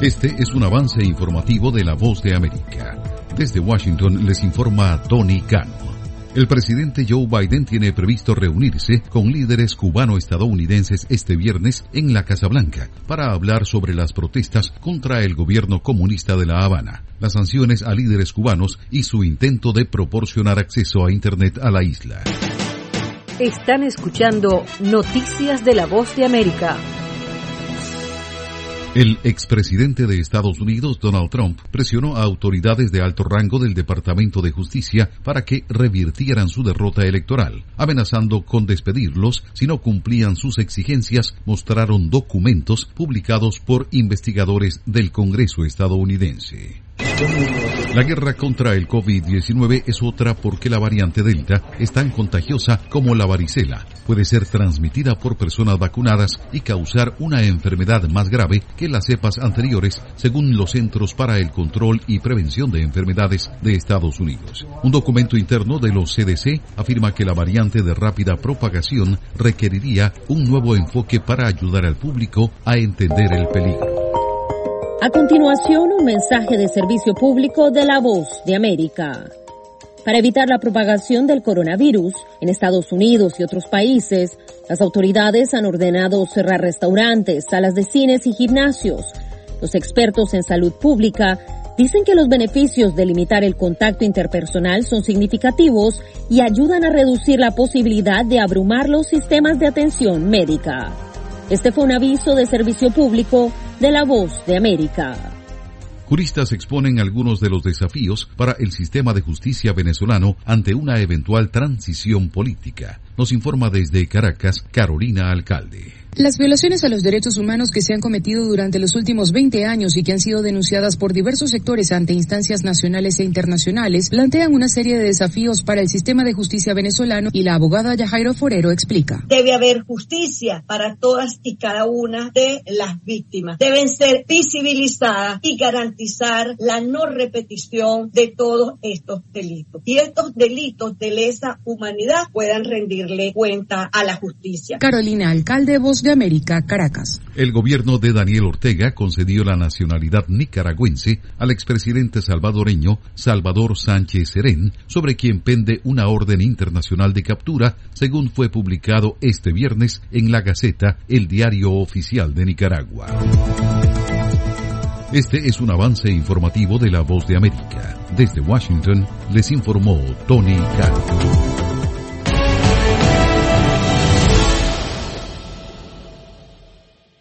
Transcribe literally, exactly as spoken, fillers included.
Este es un avance informativo de La Voz de América. Desde Washington les informa Tony Cano. El presidente Joe Biden tiene previsto reunirse con líderes cubano-estadounidenses este viernes en la Casa Blanca para hablar sobre las protestas contra el gobierno comunista de La Habana, las sanciones a líderes cubanos y su intento de proporcionar acceso a Internet a la isla. Están escuchando Noticias de La Voz de América. El expresidente de Estados Unidos, Donald Trump, presionó a autoridades de alto rango del Departamento de Justicia para que revirtieran su derrota electoral, amenazando con despedirlos si no cumplían sus exigencias, mostraron documentos publicados por investigadores del Congreso estadounidense. La guerra contra el COVID diecinueve es otra porque la variante Delta es tan contagiosa como la varicela. Puede ser transmitida por personas vacunadas y causar una enfermedad más grave que las cepas anteriores, según los Centros para el Control y Prevención de Enfermedades de Estados Unidos. Un documento interno de los C D C afirma que la variante de rápida propagación requeriría un nuevo enfoque para ayudar al público a entender el peligro. A continuación, un mensaje de servicio público de La Voz de América. Para evitar la propagación del coronavirus en Estados Unidos y otros países, las autoridades han ordenado cerrar restaurantes, salas de cines y gimnasios. Los expertos en salud pública dicen que los beneficios de limitar el contacto interpersonal son significativos y ayudan a reducir la posibilidad de abrumar los sistemas de atención médica. Este fue un aviso de servicio público de La Voz de América. Juristas exponen algunos de los desafíos para el sistema de justicia venezolano ante una eventual transición política. Nos informa desde Caracas, Carolina Alcalde. Las violaciones a los derechos humanos que se han cometido durante los últimos veinte años y que han sido denunciadas por diversos sectores ante instancias nacionales e internacionales plantean una serie de desafíos para el sistema de justicia venezolano y la abogada Yajaira Forero explica. Debe haber justicia para todas y cada una de las víctimas. Deben ser visibilizadas y garantizar la no repetición de todos estos delitos. Y estos delitos de lesa humanidad puedan rendirle cuenta a la justicia. Carolina Alcalde, Voz de América, Caracas. El gobierno de Daniel Ortega concedió la nacionalidad nicaragüense al expresidente salvadoreño Salvador Sánchez Serén, sobre quien pende una orden internacional de captura, según fue publicado este viernes en La Gaceta, el diario oficial de Nicaragua. Este es un avance informativo de La Voz de América. Desde Washington les informó Tony Cano.